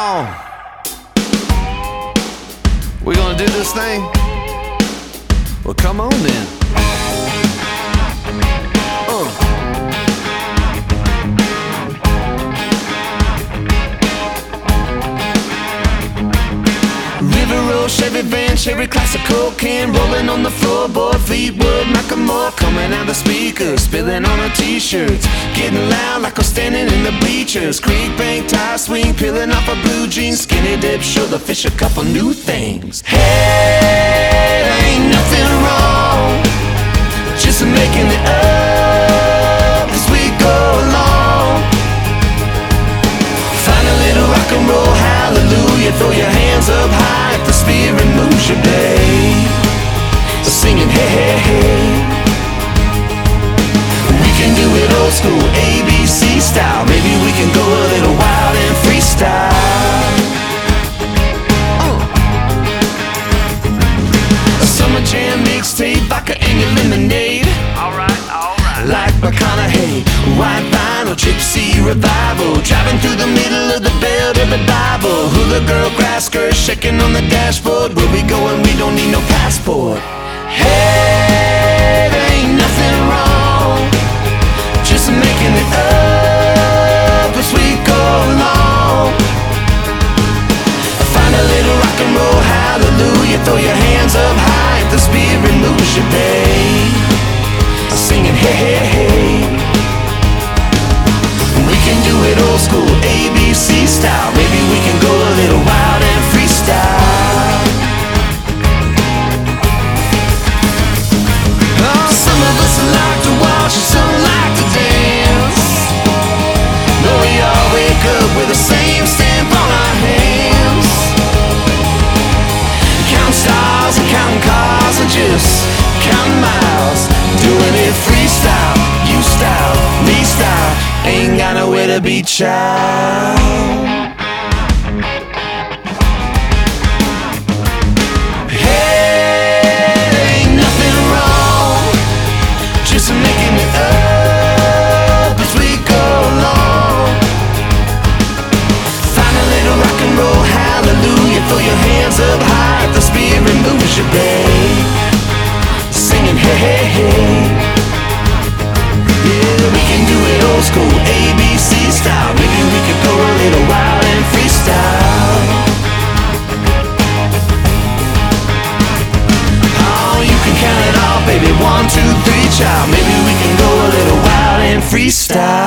Oh, we gonna do this thing? Well, come on then. River Road, Chevy van, Cherry classic cocaine, rolling on the floorboard, Fleetwood Macklemore, coming out the speakers, spilling on our t-shirts, getting loud like I'm standing in the bleachers. Creek bank tire swing, peeling off our blue jeans, skinny dip, show the fish a couple new things. Hey, ain't nothing wrong, just making it up as we go along. Find a little rock and roll, hallelujah, throw your hands up high if the spirit moves you, babe. Singing hey, hey, hey. We can do it old school, ABC style. Maybe we can go a little wild and freestyle. A summer jam mixtape, vodka and your lemonade. Alright, alright. Like McConaughey, white vinyl, gypsy revival, driving through the middle of the belt of the Bible. Hula girl, grass skirt, shaking on the dashboard. Where we going? We don't need no passport. Hey, there ain't nothing wrong, just making it up as we go along. Find a little rock and roll, hallelujah, throw your hands up high if the spirit moves you, babe. Singing hey, hey, hey. We can do it old school, ABC style. Maybe we can go a little wild and freestyle. Oh, some of us like to watch and some like to dance. But we all wake up with the same stamp on our hands. Count stars and counting cars and just counting miles. Doing it freestyle, you style, me style. Ain't got nowhere to be, child. Making it up as we go along. Find a little rock and roll, hallelujah, throw your hands up high if the spirit moves you, babe. Singing hey, hey, hey. Yeah, we can do it old school, ABC style. Maybe we could go a little wild and freestyle. Oh, you can count it all, baby, 1, 2, 3, child. Maybe we can go a little wild and freestyle.